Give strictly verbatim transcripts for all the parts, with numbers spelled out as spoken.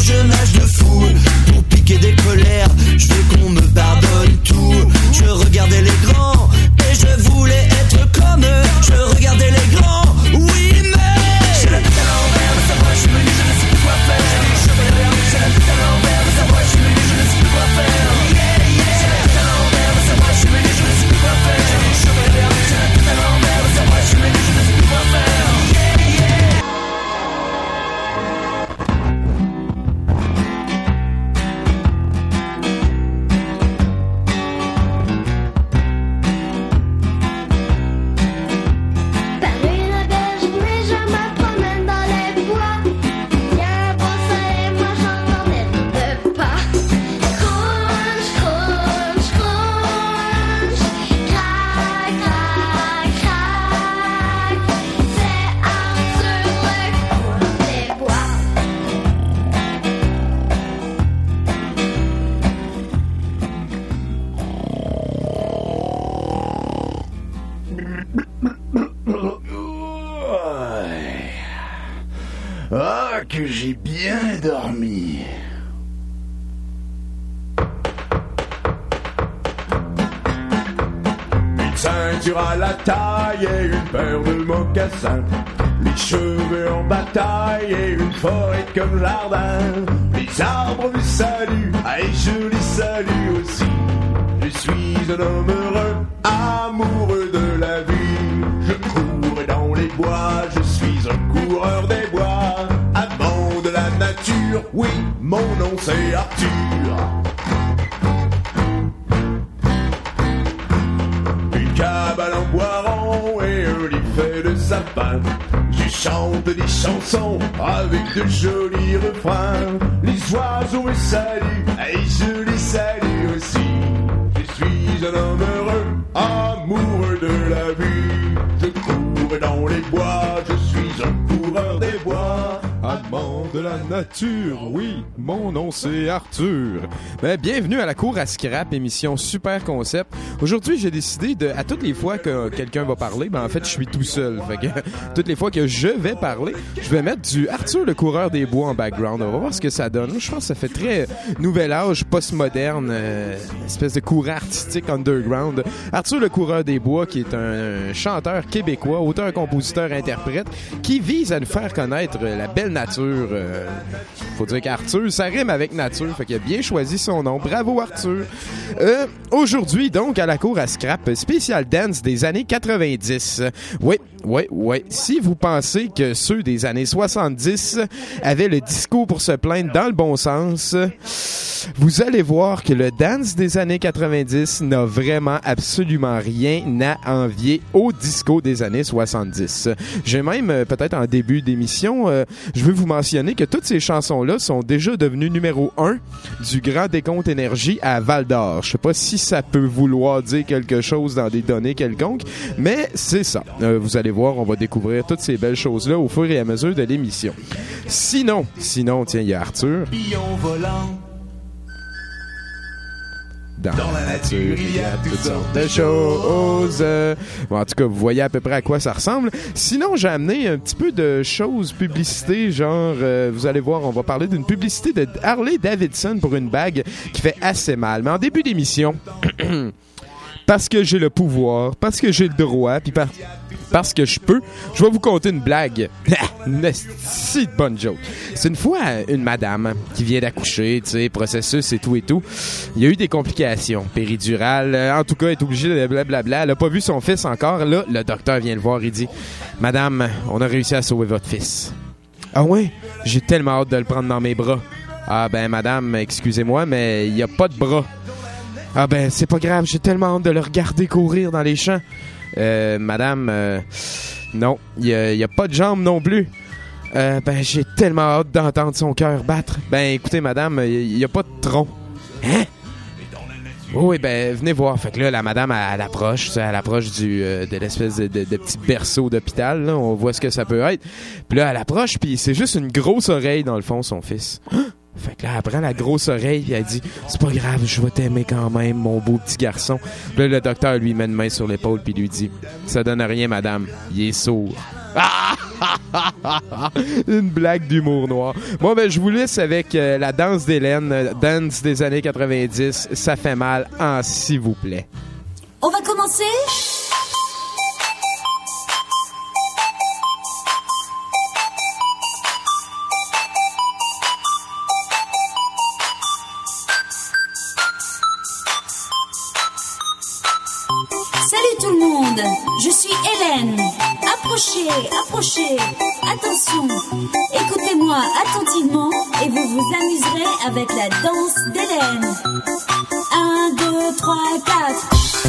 je nage de fou pour piquer des colères. Je veux qu'on me pardonne tout. Je regardais les grands et je voulais être comme eux. Je regardais les grands, oui mais j'ai la tête à l'envers, mais ça va, je suis venu, je ne sais plus quoi faire. J'ai les cheveux à l'envers, j'ai la tête à l'envers, mais ça va, je suis venu, je ne sais plus quoi faire. Yeah, yeah. J'ai la tête à l'envers, mais ça va, je suis venu, je ne sais plus quoi faire. J'ai les cheveux à l'envers, j'ai la tête à l'envers, mais ça va, je suis venu, je ne sais plus quoi faire. Yeah, yeah. Ah, que j'ai bien dormi. Une ceinture à la taille et une paire de mocassins. Les cheveux en bataille et une forêt comme jardin. Les arbres me saluent, ah, et je les salue aussi. Je suis un homme heureux, amoureux de la vie. Je cours dans les bois, je suis un coureur des bois. Amant de la nature, oui, mon nom c'est Arthur. Une cabane en bois rond et un lit fait de sapin. Je chante des chansons avec de jolis refrains. Les oiseaux me saluent et je les salue aussi. Je suis un homme heureux, amoureux de la vie. Je cours dans les bois, je suis un coureur des bois. Amant de la nature, oui, mon nom c'est Arthur. Ben, bienvenue à la cour à scrap, émission super concept. Aujourd'hui, j'ai décidé de, à toutes les fois que quelqu'un va parler, ben en fait, je suis tout seul. Fait que toutes les fois que je vais parler, je vais mettre du Arthur le coureur des bois en background. On va voir ce que ça donne. Je pense que ça fait très nouvel âge, postmoderne, euh, espèce de courant artistique underground. Arthur le coureur des bois, qui est un chanteur québécois, auteur, compositeur, interprète, qui vise à nous faire connaître la belle nature. Euh, faut dire qu'Arthur, ça rime avec nature, fait qu'il a bien choisi son nom. Bravo Arthur. Euh, aujourd'hui, donc, à la cour à scrap, spécial dance des années quatre-vingt-dix. Oui, oui, oui. Si vous pensez que ceux des années soixante-dix avaient le disco pour se plaindre dans le bon sens, vous allez voir que le dance des années quatre-vingt-dix n'a vraiment absolument rien à envier au disco des années soixante-dix. J'ai même, euh, peut-être en début d'émission, euh, je veux vous mentionner que toutes ces chansons-là sont déjà devenues numéro un du Grand Décompte Énergie à Val-d'Or. Je sais pas si ça peut vouloir dire quelque chose dans des données quelconques, mais c'est ça. Euh, vous allez voir, on va découvrir toutes ces belles choses-là au fur et à mesure de l'émission. Sinon, sinon, tiens, il y a Arthur. volant. Dans, Dans la nature, il y a toutes sortes de choses. Bon, en tout cas, vous voyez à peu près à quoi ça ressemble. Sinon, j'ai amené un petit peu de choses, publicité, genre, euh, vous allez voir, on va parler d'une publicité de Harley Davidson pour une bague qui fait assez mal. Mais en début d'émission, parce que j'ai le pouvoir, parce que j'ai le droit, puis par... parce que je peux, je vais vous conter une blague. Une si bonne joke. C'est une fois une madame qui vient d'accoucher, tu sais, processus et tout et tout. Il y a eu des complications péridurales. En tout cas, elle est obligée de blablabla. Elle a pas vu son fils encore. Là, le docteur vient le voir. Il dit, madame, on a réussi à sauver votre fils. Ah ouais? J'ai tellement hâte de le prendre dans mes bras. Ah ben, madame, excusez-moi, mais il y a pas de bras. Ah ben, c'est pas grave. J'ai tellement hâte de le regarder courir dans les champs. Euh, madame, euh, non, il y a, y a pas de jambes non plus. Euh, ben, j'ai tellement hâte d'entendre son cœur battre. Ben, écoutez, madame, il y a pas de tronc. Hein? Oui, ben, venez voir. Fait que là, la madame, elle, elle approche, tu sais, elle approche du, euh, de l'espèce de, de, de petit berceau d'hôpital, là. On voit ce que ça peut être. Puis là, elle approche, puis c'est juste une grosse oreille, dans le fond, son fils. Fait que là, elle prend la grosse oreille et elle dit « C'est pas grave, je vais t'aimer quand même, mon beau petit garçon. » Puis là, le docteur lui met une main sur l'épaule puis lui dit « Ça donne rien, madame. Il est sourd. » Ah! Une blague d'humour noir. Bon, ben, je vous laisse avec euh, la danse d'Hélène, euh, dance des années quatre-vingt-dix. Ça fait mal, en s'il vous plaît. On va commencer? Salut tout le monde, je suis Hélène. Approchez, approchez, attention, écoutez-moi attentivement et vous vous amuserez avec la danse d'Hélène. Un, deux, trois, quatre.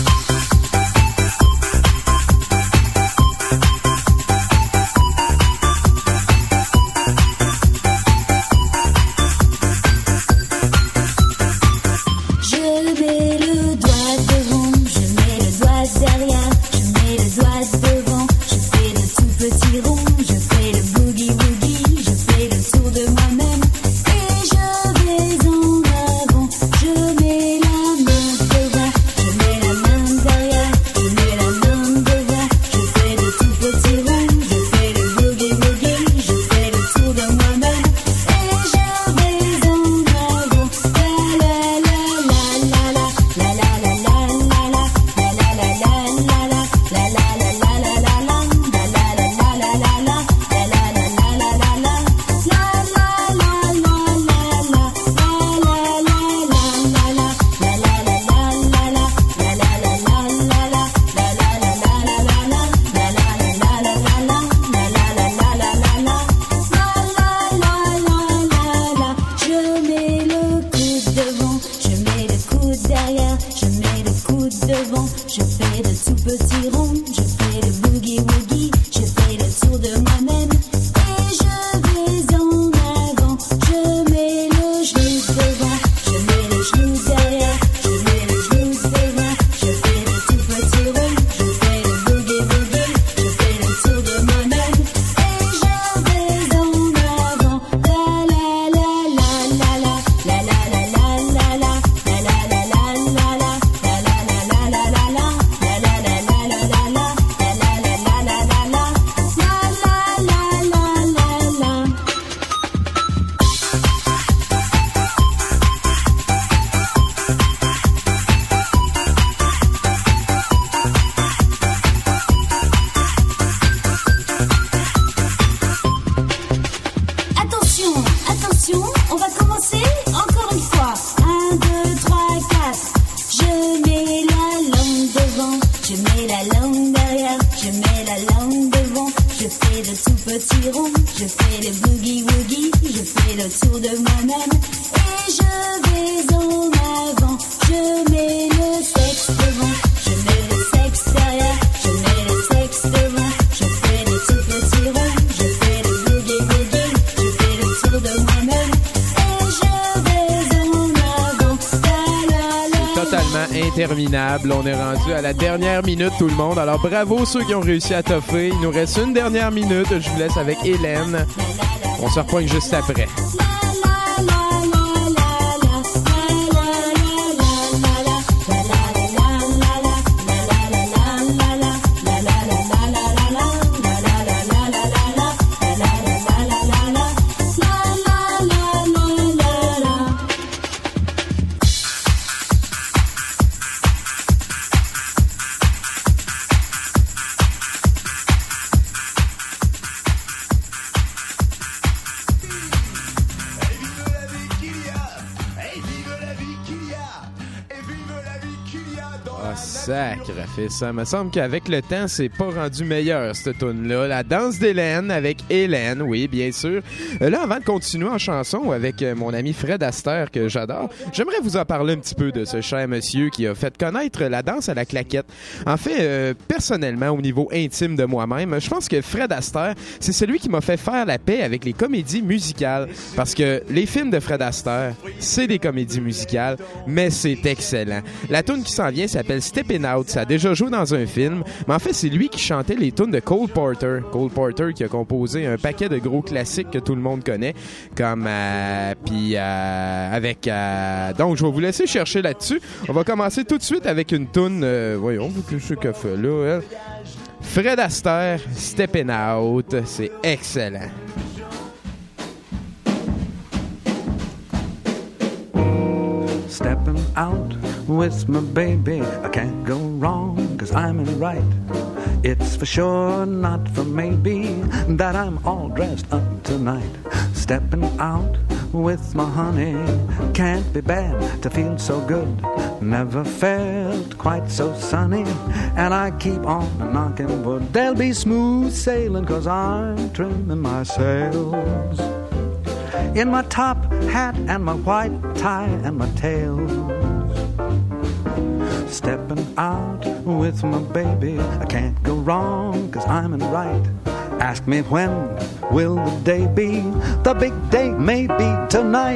Interminable. On est rendu à la dernière minute, tout le monde. Alors, bravo ceux qui ont réussi à toffer. Il nous reste une dernière minute. Je vous laisse avec Hélène. On se repogne juste après. Sacrifice. Ça me semble qu'avec le temps, c'est pas rendu meilleur, cette tune-là. La danse d'Hélène avec Hélène, oui, bien sûr. Euh, là, avant de continuer en chanson avec euh, mon ami Fred Astaire, que j'adore, j'aimerais vous en parler un petit peu de ce cher monsieur qui a fait connaître la danse à la claquette. En fait, euh, personnellement, au niveau intime de moi-même, je pense que Fred Astaire, c'est celui qui m'a fait faire la paix avec les comédies musicales. Parce que les films de Fred Astaire, c'est des comédies musicales, mais c'est excellent. La tune qui s'en vient s'appelle Steppin' Out. Ça a déjà joué dans un film, mais en fait, c'est lui qui chantait les tunes de Cole Porter. Cole Porter qui a composé un paquet de gros classiques que tout le monde connaît, comme euh, puis euh, avec euh, donc je vais vous laisser chercher là-dessus. On va commencer tout de suite avec une tune euh, voyons, qu'est-ce qu'elle fait là, elle? Fred Astaire, Steppin' Out, c'est excellent. Stepping out with my baby, I can't go wrong, cause I'm in the right. It's for sure, not for maybe, that I'm all dressed up tonight. Stepping out with my honey, can't be bad to feel so good. Never felt quite so sunny, and I keep on knocking wood. There'll be smooth sailing, cause I'm trimming my sails. In my top hat and my white tie and my tails. Stepping out with my baby, I can't go wrong, cause I'm in the right. Ask me when will the day be, the big day may be tonight.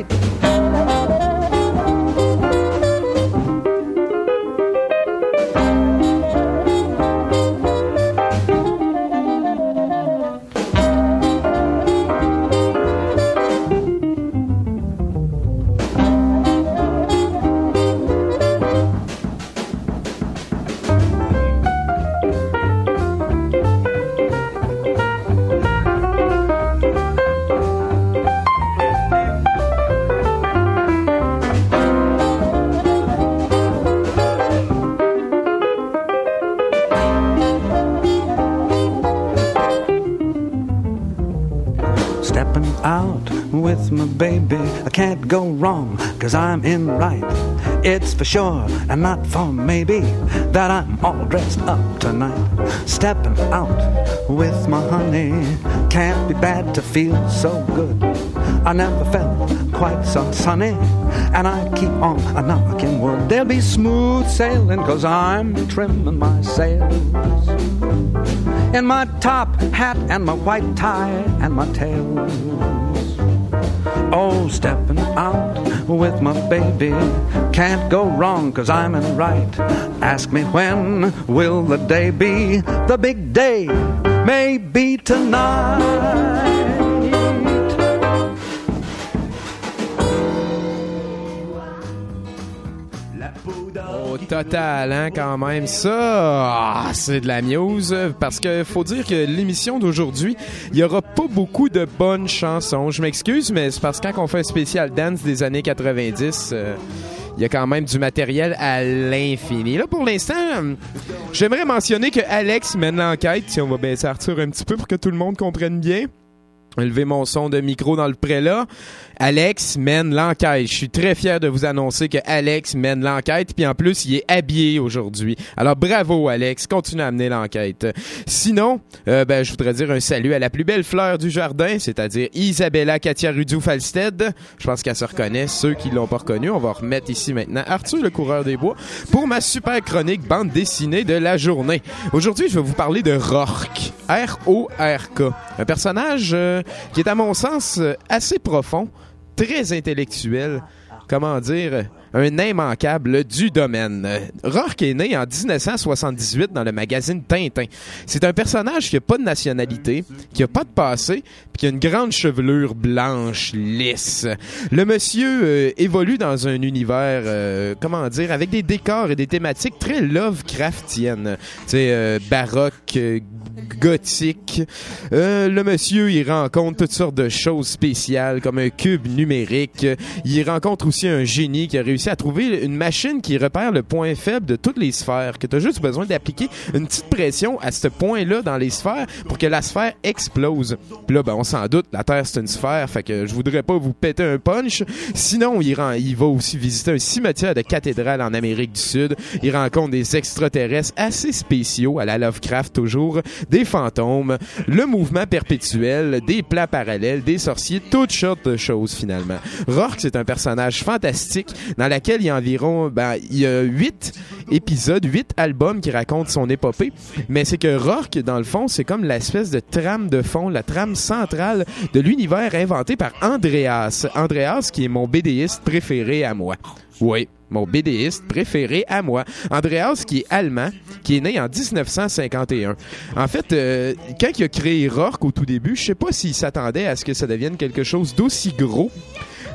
Baby, I can't go wrong, cause I'm in right. It's for sure, and not for maybe, that I'm all dressed up tonight. Stepping out with my honey, can't be bad to feel so good. I never felt quite so sunny, and I keep on a knocking wood. There'll be smooth sailing, cause I'm trimming my sails. In my top hat and my white tie and my tails. Oh, stepping out with my baby, can't go wrong, cause I'm in right. Ask me when will the day be, the big day may be tonight. Au total, hein, quand même, ça, ah, c'est de la muse, parce que faut dire que l'émission d'aujourd'hui, il y aura pas beaucoup de bonnes chansons. Je m'excuse, mais c'est parce que quand on fait un spécial dance des années quatre-vingt-dix, euh, il y a quand même du matériel à l'infini. Là, pour l'instant, j'aimerais mentionner que Alex mène l'enquête. Si on va baisser Arthur un petit peu pour que tout le monde comprenne bien. Lever mon son de micro dans le prélat. Alex mène l'enquête. Je suis très fier de vous annoncer que Alex mène l'enquête. Puis en plus, il est habillé aujourd'hui. Alors bravo Alex, continue à mener l'enquête. Sinon, euh, ben je voudrais dire un salut à la plus belle fleur du jardin, c'est-à-dire Isabella Katia Rudiou-Falstead. Je pense qu'elle se reconnaît. Ceux qui l'ont pas reconnue, on va remettre ici maintenant Arthur le coureur des bois pour ma super chronique bande dessinée de la journée. Aujourd'hui, je vais vous parler de Rourke. R O R K. Un personnage euh, qui est à mon sens euh, assez profond, très intellectuel, comment dire, un immanquable du domaine. Rourke est né en dix-neuf cent soixante-dix-huit dans le magazine Tintin. C'est un personnage qui n'a pas de nationalité, qui n'a pas de passé, puis qui a une grande chevelure blanche, lisse. Le monsieur euh, évolue dans un univers, euh, comment dire, avec des décors et des thématiques très Lovecraftiennes. Tu sais, euh, baroque, euh, gothique. Euh, le monsieur, il rencontre toutes sortes de choses spéciales, comme un cube numérique. Il rencontre aussi un génie qui a réussi à trouver une machine qui repère le point faible de toutes les sphères, que tu as juste besoin d'appliquer une petite pression à ce point-là dans les sphères pour que la sphère explose. Puis là, ben, on s'en doute, la Terre, c'est une sphère, fait que je voudrais pas vous péter un punch. Sinon, il, rend, il va aussi visiter un cimetière de cathédrale en Amérique du Sud. Il rencontre des extraterrestres assez spéciaux, à la Lovecraft toujours, des fantômes, le mouvement perpétuel, des plans parallèles, des sorciers, toutes sortes de choses finalement. Rourke, c'est un personnage fantastique dans laquelle il y a environ, ben, il y a huit épisodes, huit albums qui racontent son épopée, mais c'est que Rourke, dans le fond, c'est comme l'espèce de trame de fond, la trame centrale de l'univers inventé par Andreas. Andreas, qui est mon BDiste préféré à moi. Oui, mon BDiste préféré à moi. Andreas, qui est allemand, qui est né en dix-neuf cent cinquante et un. En fait, euh, quand il a créé Rourke au tout début, je sais pas s'il s'attendait à ce que ça devienne quelque chose d'aussi gros.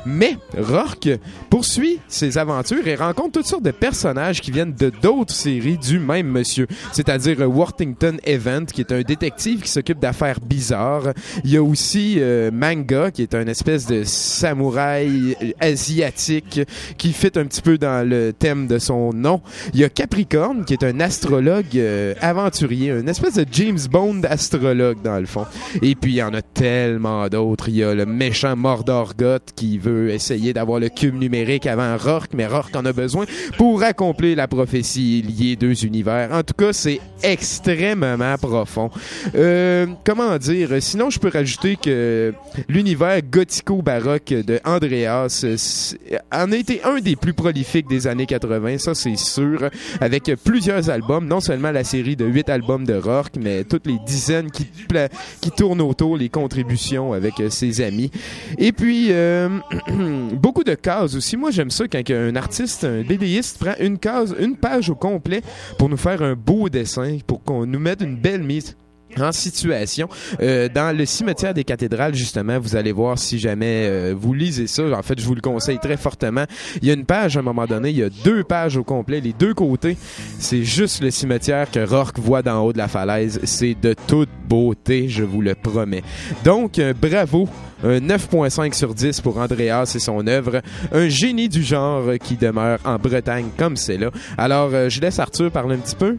Mais Rourke poursuit ses aventures et rencontre toutes sortes de personnages qui viennent de d'autres séries du même monsieur, c'est-à-dire euh, Worthington Event, qui est un détective qui s'occupe d'affaires bizarres. Il y a aussi euh, Manga, qui est un espèce de samouraï asiatique qui fit un petit peu dans le thème de son nom. Il y a Capricorne, qui est un astrologue euh, aventurier, une espèce de James Bond astrologue dans le fond. Et puis il y en a tellement d'autres. Il y a le méchant Mordorgoth qui veut essayer d'avoir le cube numérique avant Rourke, mais Rourke en a besoin pour accomplir la prophétie liée deux univers. En tout cas, c'est extrêmement profond. Euh, comment dire? Sinon, je peux rajouter que l'univers gothico-baroque de Andreas en a été un des plus prolifiques des années quatre-vingt, ça c'est sûr, avec plusieurs albums, non seulement la série de huit albums de Rourke, mais toutes les dizaines qui, pla- qui tournent autour, les contributions avec euh, ses amis. Et puis, euh, beaucoup de cases aussi. Moi, j'aime ça quand un artiste, un BDiste prend une case, une page au complet pour nous faire un beau dessin, pour qu'on nous mette une belle mise en situation. Euh, dans le cimetière des cathédrales, justement, vous allez voir si jamais euh, vous lisez ça. En fait, je vous le conseille très fortement. Il y a une page, à un moment donné, il y a deux pages au complet. Les deux côtés, c'est juste le cimetière que Rourke voit d'en haut de la falaise. C'est de toute beauté, je vous le promets. Donc, euh, bravo. Un neuf virgule cinq sur dix pour Andreas et son œuvre. Un génie du genre qui demeure en Bretagne comme c'est là. Alors, euh, je laisse Arthur parler un petit peu.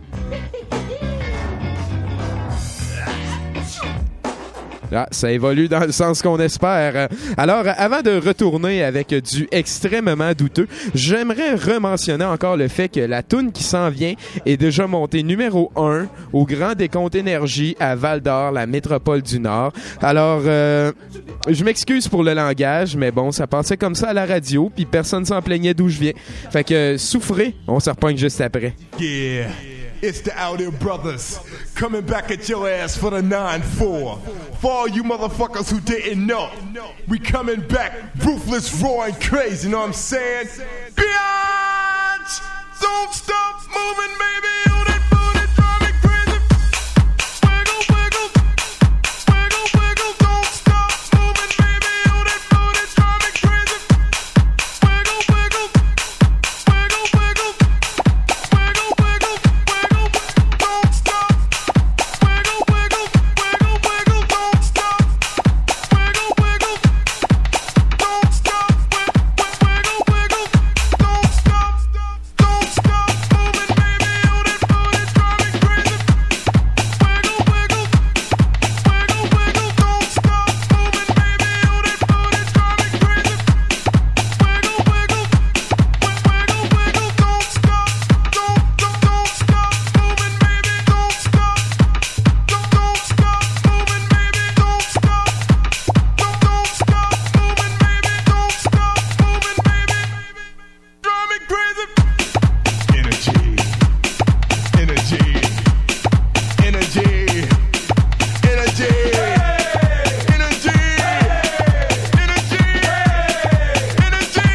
Ah, ça évolue dans le sens qu'on espère. Alors, avant de retourner avec du extrêmement douteux, j'aimerais rementionner encore le fait que la toune qui s'en vient est déjà montée numéro un au Grand Décompte Énergie à Val-d'Or, la métropole du Nord. Alors, euh, je m'excuse pour le langage, mais bon, ça passait comme ça à la radio, puis personne s'en plaignait d'où je viens. Fait que, souffrez, on se repogne juste après. Yeah, it's the Out Here Brothers coming back at your ass for the nine four. For all you motherfuckers who didn't know, we coming back ruthless, raw, and crazy, you know what I'm saying? Biatch! Don't stop moving, baby, oh that booty drive me crazy. Wiggle, wiggle, wiggle, wiggle, don't stop moving, baby, oh that booty drive me crazy. Wiggle, wiggle, wiggle, wiggle, wiggle, wiggle, wiggle, don't stop. Wiggle, wiggle, wiggle, wiggle, don't stop. Wiggle, wiggle, don't stop. Wiggle, wiggle, don't stop. Don't stop moving, baby, oh that booty drive me crazy. Wiggle, wiggle, wiggle, wiggle, don't stop moving, baby, oh that booty drive me crazy. Wiggle, wiggle, wiggle, wiggle, don't stop. Don't, don't, don't stop moving, baby, don't stop. Don't, don't stop moving, baby, don't stop. Don't, don't stop moving, baby, don't stop moving, baby. Drive me crazy. Energy, energy, energy, energy, energy, energy, energy,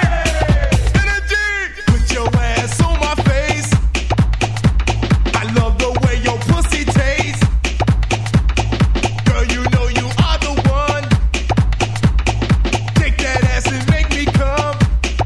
energy. Put your ass on my face. I love the way your pussy tastes. Girl, you know you are the one. Take that ass and make me come.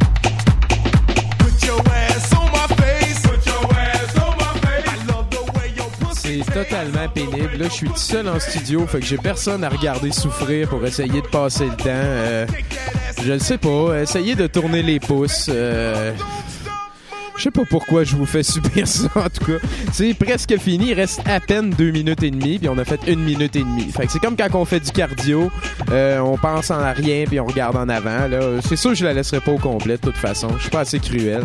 Put your ass on my face. Put your ass on my face. I love the way your pussy C'est totalement pénible. Là, je suis tout seul en studio, fait que j'ai personne à regarder souffrir pour essayer de passer le temps. Euh, je le sais pas. Essayez de tourner les pouces. Euh, je sais pas pourquoi je vous fais subir ça, en tout cas. C'est presque fini. Il reste à peine deux minutes et demie, puis on a fait une minute et demie. Fait que c'est comme quand on fait du cardio. Euh, on pense en rien, puis on regarde en avant. Là, c'est sûr que je la laisserai pas au complet, de toute façon. Je suis pas assez cruel.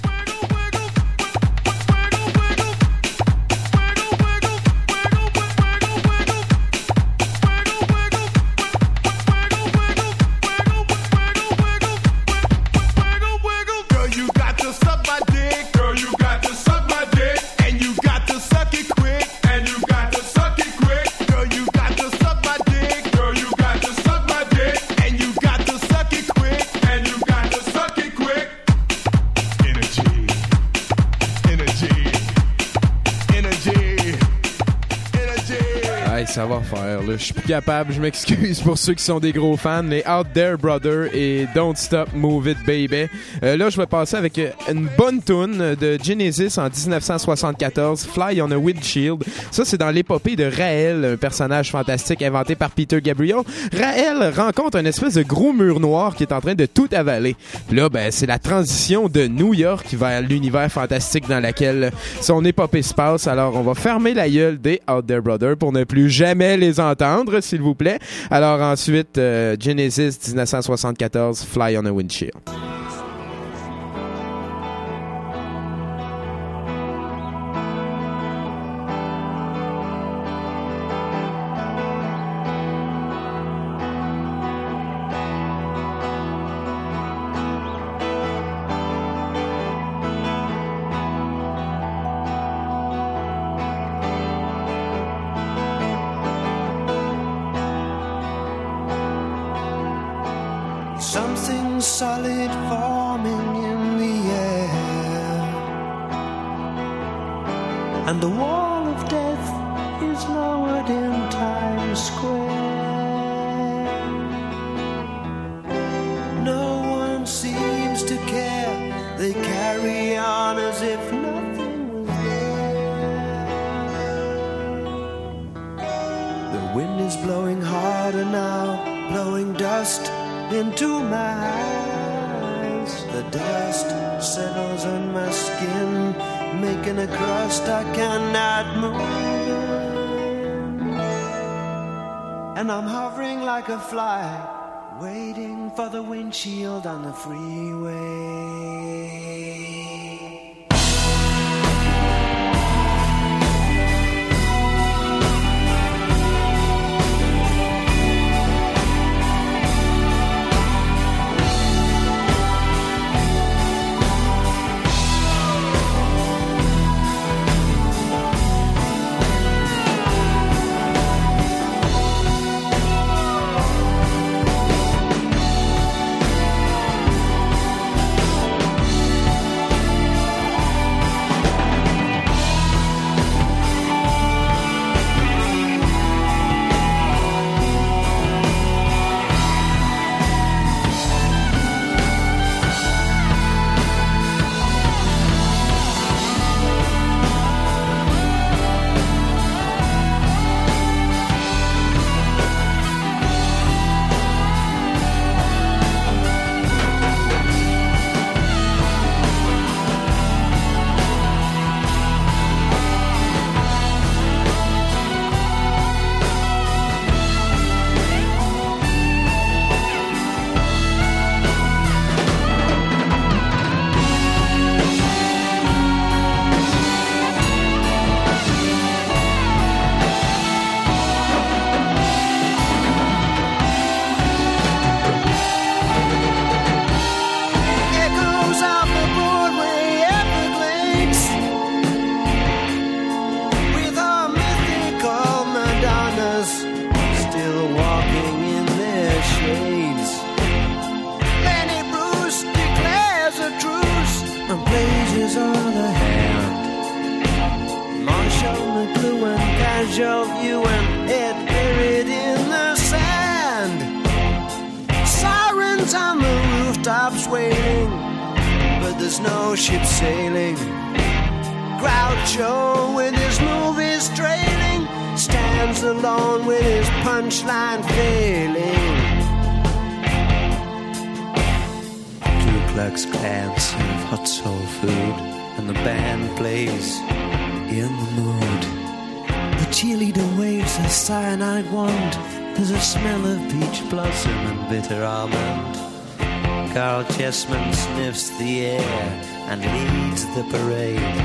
Girl, you got to suck my dick. Girl, you got to suck my dick. And you got to suck it quick. And you got to suck it quick. Girl, you got to suck my dick. Girl, you got to suck my dick. And you got to suck it quick. And you got to suck it quick. Energy. ça va faire, là. Je suis plus capable, je m'excuse pour ceux qui sont des gros fans, mais Out There Brother et Don't Stop Move It Baby. Euh, là, je vais passer avec une bonne tune de Genesis en dix-neuf cent soixante-quatorze, Fly on a Windshield. Ça, c'est dans l'épopée de Raël, un personnage fantastique inventé par Peter Gabriel. Raël rencontre une espèce de gros mur noir qui est en train de tout avaler. Puis là, ben, c'est la transition de New York vers l'univers fantastique dans lequel son épopée se passe. Alors, on va fermer la gueule des Out There Brothers pour ne plus jamais les entendre, s'il vous plaît. Alors ensuite, euh, Genesis dix-neuf cent soixante-quatorze, Fly on a Windshield. Something solid forming in the air, and the wall of death is lowered in Times Square. No one seems to care, they carry on as if nothing was there. The wind is blowing harder now, blowing dust into my eyes. The dust settles on my skin, making a crust I cannot move. And I'm hovering like a fly, waiting for the windshield on the freeway. Cyanide wand, there's a smell of peach blossom and bitter almond. Carl Chessman sniffs the air and leads the parade.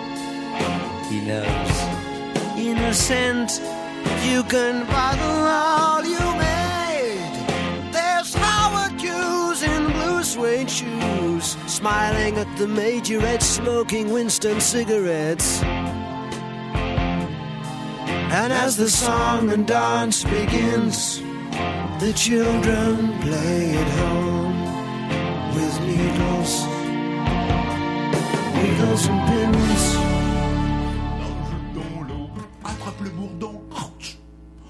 He knows, innocent, you can bottle all you made. There's Howard Hughes in blue suede shoes, smiling at the majorette, smoking Winston cigarettes. And as the song and dance begins, the children play at home with needles, needles and pins. Nage dans l'eau, attrape le bourdon, ouch.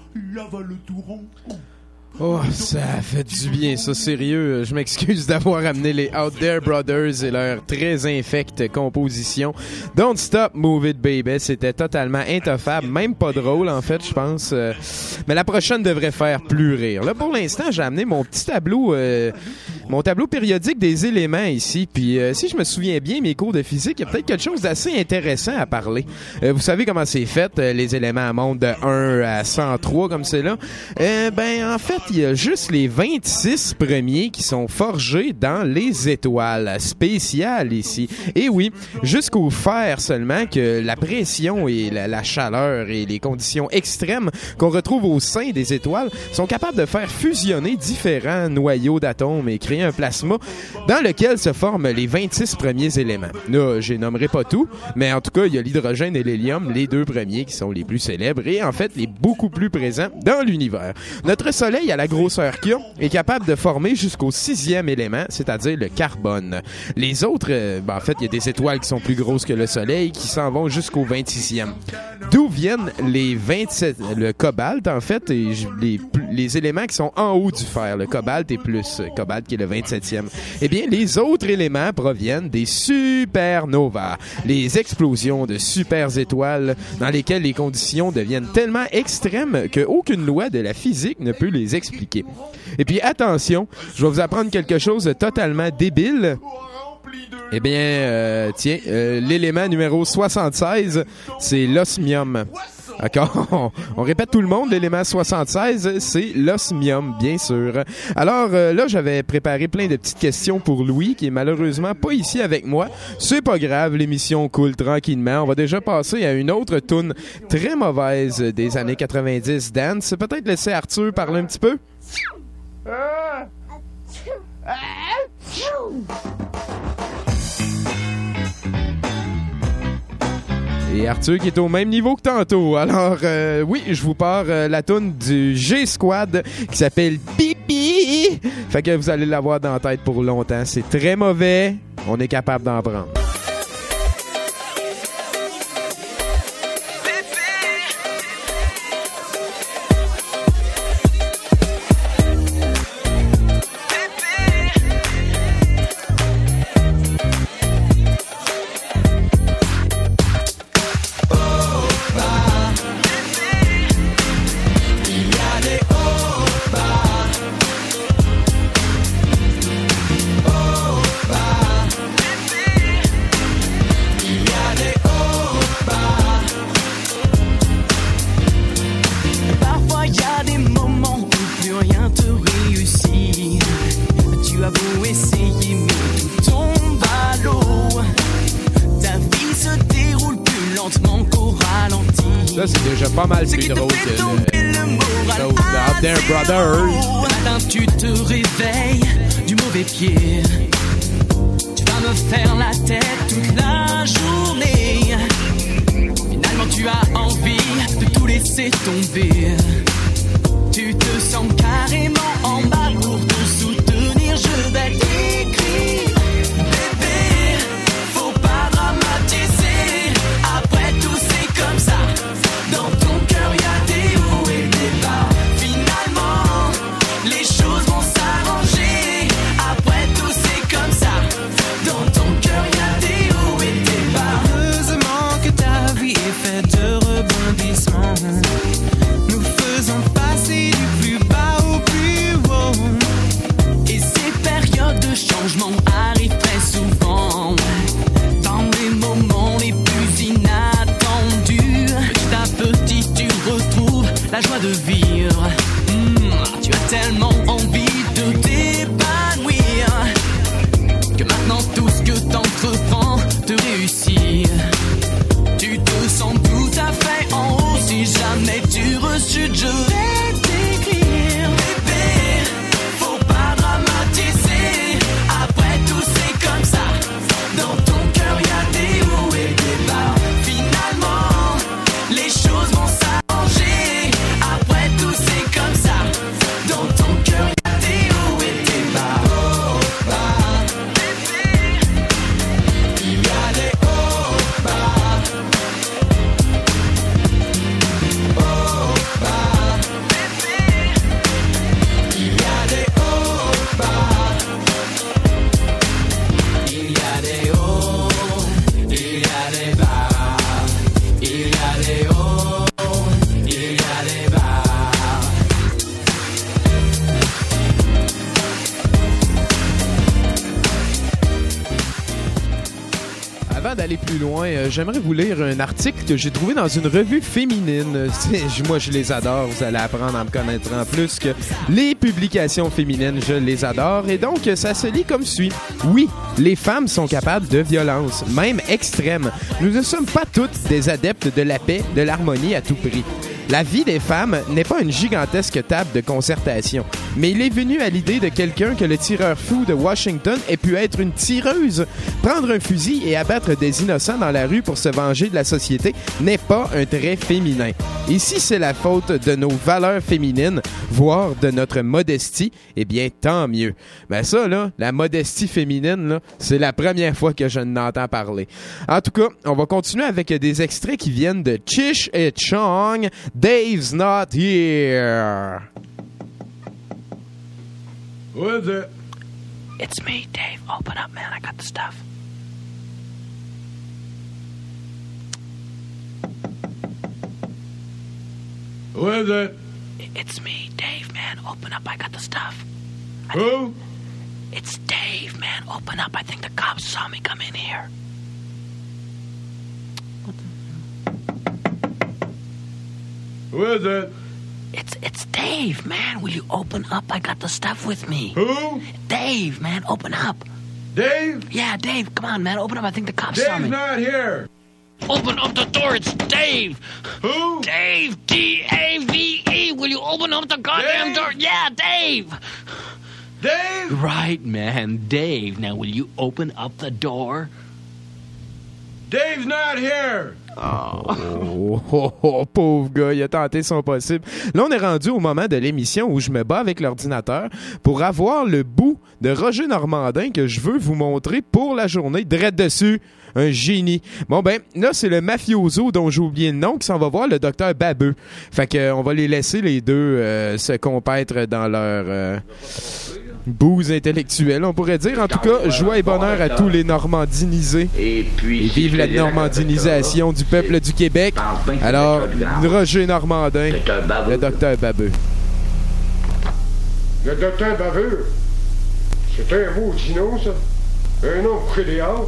Oh, ça fait du bien, ça, sérieux. Je m'excuse d'avoir amené les Out There Brothers et leur très infecte composition. Don't Stop Move It Baby, c'était totalement intoffable, même pas drôle, en fait, je pense. Euh, mais la prochaine devrait faire plus rire. Là, pour l'instant, j'ai amené mon petit tableau, euh, mon tableau périodique des éléments ici. Puis, euh, si je me souviens bien, mes cours de physique, il y a peut-être quelque chose d'assez intéressant à parler. Euh, vous savez comment c'est fait, euh, les éléments montent de un à cent trois, comme c'est là. Euh, ben, en fait, il y a juste les vingt-six premiers qui sont forgés dans les étoiles spéciales ici. Et oui, jusqu'au fer seulement que la pression et la, la chaleur et les conditions extrêmes qu'on retrouve au sein des étoiles sont capables de faire fusionner différents noyaux d'atomes et créer un plasma dans lequel se forment les vingt-six premiers éléments. Là, je nommerai pas tout, mais en tout cas, il y a l'hydrogène et l'hélium, les deux premiers qui sont les plus célèbres et en fait les beaucoup plus présents dans l'univers. Notre Soleil, à la grosseur qu'il a, est capable de former jusqu'au sixième élément, c'est-à-dire le carbone. Les autres, euh, ben en fait, il y a des étoiles qui sont plus grosses que le Soleil qui s'en vont jusqu'au vingt-sixième. D'où viennent les vingt-sept, le cobalt en fait, et les, les éléments qui sont en haut du fer, le cobalt et plus, cobalt qui est le vingt-septième. Eh bien, les autres éléments proviennent des supernovas, les explosions de super étoiles dans lesquelles les conditions deviennent tellement extrêmes qu'aucune loi de la physique ne peut les expliquer. Et puis attention, je vais vous apprendre quelque chose de totalement débile. Eh bien, euh, tiens, euh, l'élément numéro soixante-seize, c'est l'osmium. D'accord? On, on répète tout le monde, l'élément soixante-seize, c'est l'osmium, bien sûr. Alors euh, là, j'avais préparé plein de petites questions pour Louis, qui est malheureusement pas ici avec moi. C'est pas grave, l'émission coule tranquillement. On va déjà passer à une autre toune très mauvaise des années quatre-vingt-dix, dance. Peut-être laisser Arthur parler un petit peu? Et Arthur qui est au même niveau que tantôt. Alors, euh, oui, je vous pars euh, la toune du G-Squad qui s'appelle Pipi. Fait que vous allez l'avoir dans la tête pour longtemps. C'est très mauvais. On est capable d'en prendre. Ça, c'est déjà pas mal plus drôle que le, le Out There Brothers. Le matin, tu te réveilles du mauvais pied. Tu vas me faire la tête toute la journée. Finalement, tu as envie de tout laisser tomber. Tu te sens carrément en bas pour te soutenir. Je vais t'écrire. Bébé, faut pas dramatiser. Après tout, c'est comme ça. Dans ton cœur, y a des hauts et des bas. Finalement, les choses vont s'arranger. Après tout, c'est comme ça. Dans ton cœur, y a des hauts et des bas. Heureusement que ta vie est faite de rebondissements. Nous faisons passer du plus bas au plus haut. Et ces périodes de changement arrivent très souvent. Dans les moments les plus inattendus. Petit à petit tu retrouves la joie de vivre. Mmh, tu as tellement envie de t'épanouir que maintenant tout ce que t'entreprends te réussit. Tu te sens tout à fait en haut. Si jamais tu rechutes, je vais t'écrire. Bébé, faut pas dramatiser. Après tout c'est comme ça. Dans ton cœur y a des hauts et des bas. Finalement, les choses vont s'arranger. Après tout c'est comme ça. Dans ton cœur avant d'aller plus loin, euh, j'aimerais vous lire un article que j'ai trouvé dans une revue féminine. C'est, moi, je les adore. Vous allez apprendre en me connaîtrant plus que les publications féminines, je les adore. Et donc, ça se lit comme suit. Oui, les femmes sont capables de violence, même extrême. Nous ne sommes pas toutes des adeptes de la paix, de l'harmonie à tout prix. La vie des femmes n'est pas une gigantesque table de concertation, mais il est venu à l'idée de quelqu'un que le tireur fou de Washington ait pu être une tireuse. Prendre un fusil et abattre des innocents dans la rue pour se venger de la société n'est pas un trait féminin. Et si c'est la faute de nos valeurs féminines, voire de notre modestie, eh bien, tant mieux. Ben ça, là, la modestie féminine, là, c'est la première fois que je n'entends parler. En tout cas, on va continuer avec des extraits qui viennent de Cheech et Chong, Dave's Not Here. Who is it? It's me, Dave. Open up, man. I got the stuff. Who is it? It's me, Dave, man. Open up. I got the stuff. Who? It's Dave, man. Open up. I think the cops saw me come in here. Who is it? It's it's Dave, man. Will you open up? I got the stuff with me. Who? Dave, man. Open up. Dave? Yeah, Dave. Come on, man. Open up. I think the cops saw Dave's me. not here. Open up the door. It's Dave. Who? Dave. D A V E. Will you open up the goddamn Dave? door? Yeah, Dave. Dave? Right, man. Dave. Now, will you open up the door? Dave's not here. Oh, oh, oh, pauvre gars, il a tenté son possible. Là, on est rendu au moment de l'émission où je me bats avec l'ordinateur pour avoir le bout de Roger Normandin que je veux vous montrer pour la journée. Drette dessus, un génie. Bon ben, là, c'est le mafioso dont j'ai oublié le nom qui s'en va voir le docteur Babeux. Fait que on va les laisser les deux euh, se compètre dans leur... Euh, bouse intellectuelle, on pourrait dire. En tout cas, joie et bonheur à tous les normandinisés. Et puis, et vive la normandinisation du peuple du Québec. Alors, Roger Normandin, le docteur Babeux. Le docteur Babeux, c'est un beau dino, ça. Un nom pour des hâtes.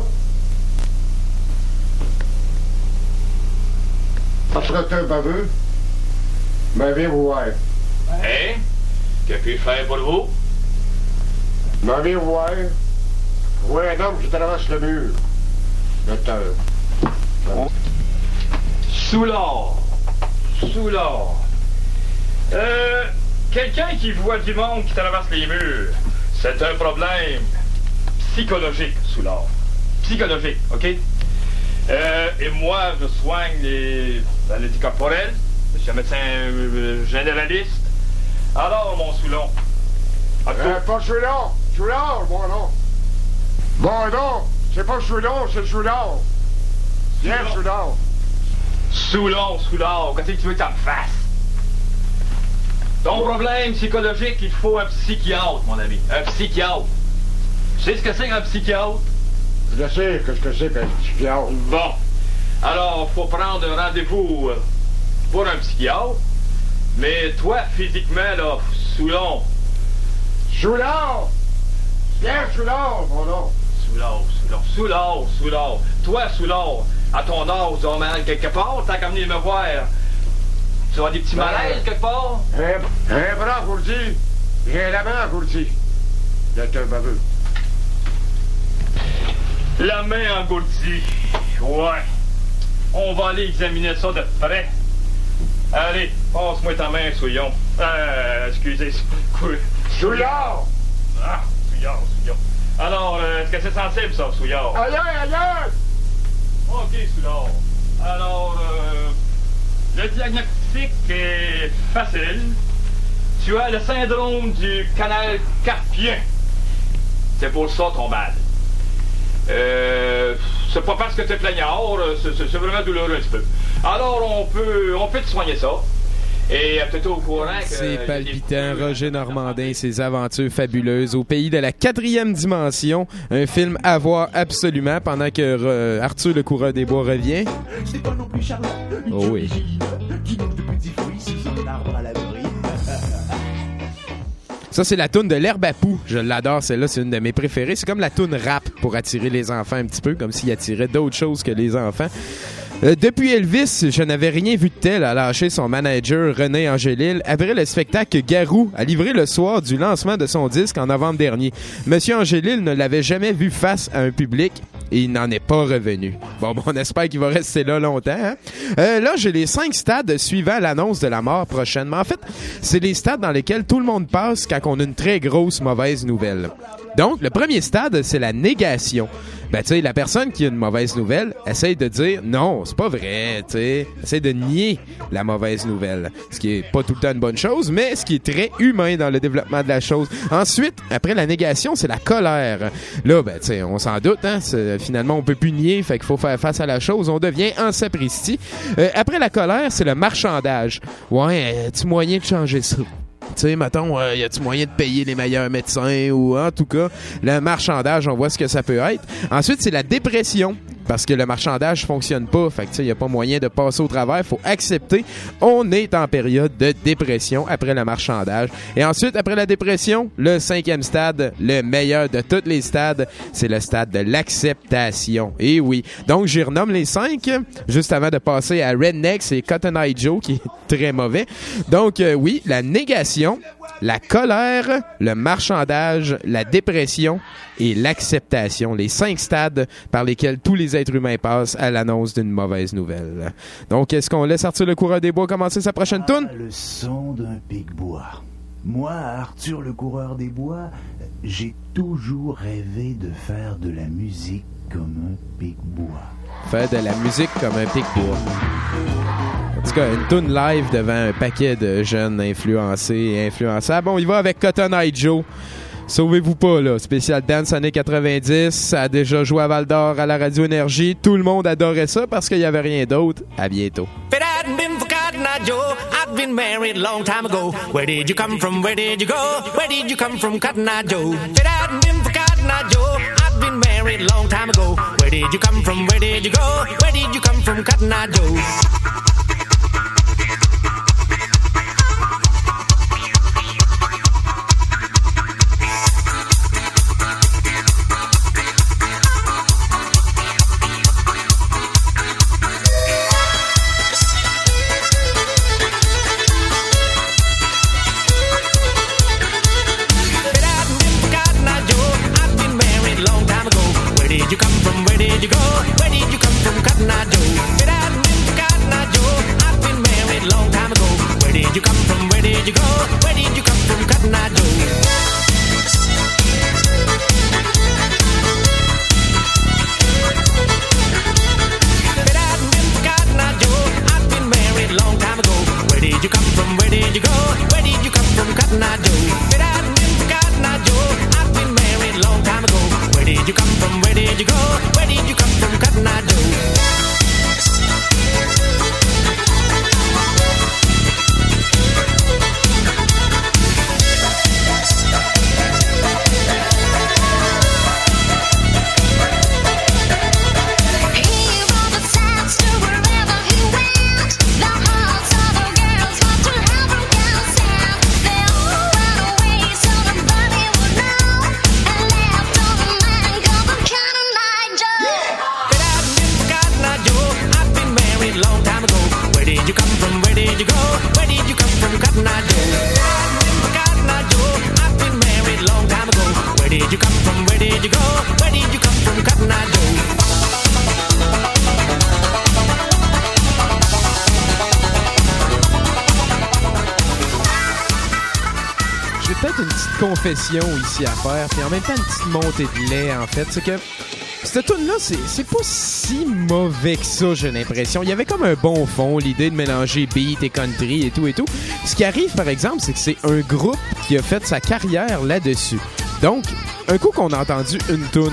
Docteur Babeux, ben viens vous voir. Hein? Que puis-je faire pour vous? Ben viens vous voir. Je vois un homme qui traverse le mur. Docteur. Sous l'or. Sous l'or. Euh, quelqu'un qui voit du monde qui traverse les murs, c'est un problème psychologique, sous l'or. Psychologique, OK? Euh, et moi, je soigne les maladies corporelles. Je suis un médecin euh, généraliste. Alors, mon Soulon. Euh, pas Soulon. Soulon, bon non. Bon non, c'est pas Soulon, c'est Soulon. Viens, Soulon. Soulon, Soulon, qu'est-ce que tu veux que ça me fasse? Ton problème psychologique, il faut un psychiatre, mon ami. Un psychiatre. Tu sais ce que c'est qu'un psychiatre? Je sais qu'est-ce que c'est qu'un psychiatre. Bon. Alors, faut prendre un rendez-vous pour un psychiatre. Mais toi, physiquement, là, Soulon. Soulon! Viens, Soulon, mon nom. Soulon, Soulon, Soulon, Soulon. Toi, Soulon, à ton âge, tu as mal quelque part, t'as qu'à venir me voir. Tu as des petits malaises quelque part? Un, un bras engourdi, j'ai la main engourdie. Docteur Babeux. La main engourdie. Ouais. On va aller examiner ça de près. Allez, passe-moi ta main, Souillon. Euh, excusez. Souillard! Ah, Souillard, Souillard. Alors, euh, est-ce que c'est sensible, ça, Souillard? Aïe, aïe, aïe! OK, Souillard. Alors, euh, le diagnostic est facile. Tu as le syndrome du canal carpien. C'est pour ça ton mal. Euh, c'est pas parce que t'es plaignard, c'est, c'est vraiment douloureux un petit peu. Alors, on peut, on peut te soigner ça. Et peut-être au courant que... C'est palpitant, Roger Normandin, ses aventures fabuleuses au pays de la quatrième dimension. Un film à voir absolument pendant que euh, Arthur le coureur des bois revient. Oh oui. Ça, Ça, c'est la toune de l'herbe à poux. Je l'adore, celle-là, c'est une de mes préférées. C'est comme la toune rap pour attirer les enfants un petit peu, comme s'il attirait d'autres choses que les enfants. Euh, depuis Elvis, je n'avais rien vu de tel à lâcher son manager René Angélil après le spectacle que Garou a livré le soir du lancement de son disque en novembre dernier. Monsieur Angélil ne l'avait jamais vu face à un public et il n'en est pas revenu. Bon, bon on espère qu'il va rester là longtemps. Hein? Euh, là, j'ai les cinq stades suivant l'annonce de la mort prochainement. En fait, c'est les stades dans lesquels tout le monde passe quand on a une très grosse mauvaise nouvelle. Donc, le premier stade, c'est la négation. Ben, tu sais, la personne qui a une mauvaise nouvelle essaye de dire non, c'est pas vrai, tu sais. Essaye de nier la mauvaise nouvelle. Ce qui est pas tout le temps une bonne chose, mais ce qui est très humain dans le développement de la chose. Ensuite, après la négation, c'est la colère. Là, ben, tu sais, on s'en doute, hein. Finalement, on peut plus nier, fait qu'il faut faire face à la chose. On devient en sapristi. Euh, après la colère, c'est le marchandage. Ouais, euh, as-tu moyen de changer ça? Tu sais, mettons, euh, y a-tu moyen de payer les meilleurs médecins ou en tout cas, le marchandage, on voit ce que ça peut être. Ensuite, c'est la dépression. Parce que le marchandage fonctionne pas. Fait que, tu sais, il n'y a pas moyen de passer au travers. Faut accepter. On est en période de dépression après le marchandage. Et ensuite, après la dépression, le cinquième stade, le meilleur de tous les stades, c'est le stade de l'acceptation. Et oui. Donc, j'y renomme les cinq, juste avant de passer à Rednecks et Cotton Eye Joe, qui est très mauvais. Donc, euh, oui, la négation, la colère, le marchandage, la dépression et l'acceptation. Les cinq stades par lesquels tous les êtres humains passent à l'annonce d'une mauvaise nouvelle. Donc, est-ce qu'on laisse Arthur le Coureur des Bois commencer sa prochaine toune? Ah, le son d'un pic-bois. Moi, Arthur le Coureur des Bois, j'ai toujours rêvé de faire de la musique comme un pic-bois. Faire de la musique comme un pic-bois. En tout cas, une toune live devant un paquet de jeunes influencés et influençables. Bon, il va avec Cotton Eye Joe. Sauvez-vous pas, là. Spécial Dance années quatre-vingt-dix. Ça a déjà joué à Val-d'Or à la Radio Énergie. Tout le monde adorait ça parce qu'il y avait rien d'autre. À bientôt. If it hadn't been for Cotton Eye Joe, I'd been married a long time ago. Where did you come from? Where did you go? Where did you come from, Cotton Eye Joe? If it hadn't been for Cotton Eye Joe, I'd been married a long time ago. Where did you come from? Where did you go? Where did you come from, Cotton Eye Joe? Confession ici à faire, puis en même temps une petite montée de lait en fait, c'est que cette tune-là, c'est, c'est pas si mauvais que ça, j'ai l'impression. Il y avait comme un bon fond, l'idée de mélanger beat et country et tout et tout. Ce qui arrive, par exemple, c'est que c'est un groupe qui a fait sa carrière là-dessus. Donc, un coup qu'on a entendu une tune,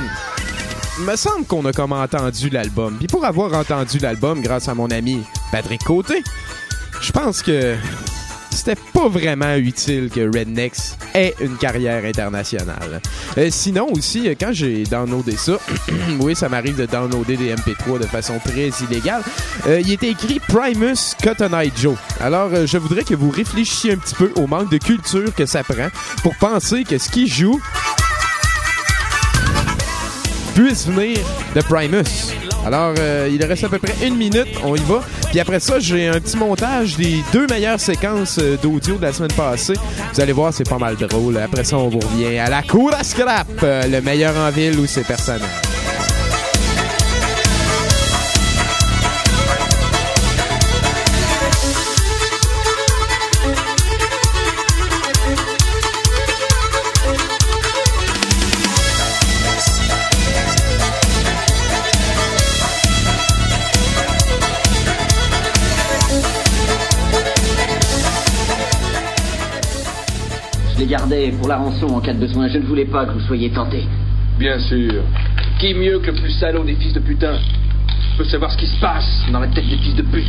il me semble qu'on a comme entendu l'album. Puis pour avoir entendu l'album grâce à mon ami Patrick Côté, je pense que c'était pas vraiment utile que Rednex ait une carrière internationale. Euh, sinon aussi, quand j'ai downloadé ça, oui, ça m'arrive de downloader des M P trois de façon très illégale, euh, il était écrit Primus Cotton Eye Joe. Alors, euh, je voudrais que vous réfléchissiez un petit peu au manque de culture que ça prend pour penser que ce qui joue puisse venir de Primus. Alors, euh, il reste à peu près une minute, on y va. Puis après ça, j'ai un petit montage des deux meilleures séquences euh, d'audio de la semaine passée. Vous allez voir, c'est pas mal drôle. Après ça, on vous revient à la cour à scrap, euh, le meilleur en ville où c'est personnel. Je les gardais pour la rançon en cas de besoin. Je ne voulais pas que vous soyez tentés. Bien sûr. Qui mieux que le plus salaud des fils de putain peut savoir ce qui se passe dans la tête des fils de pute?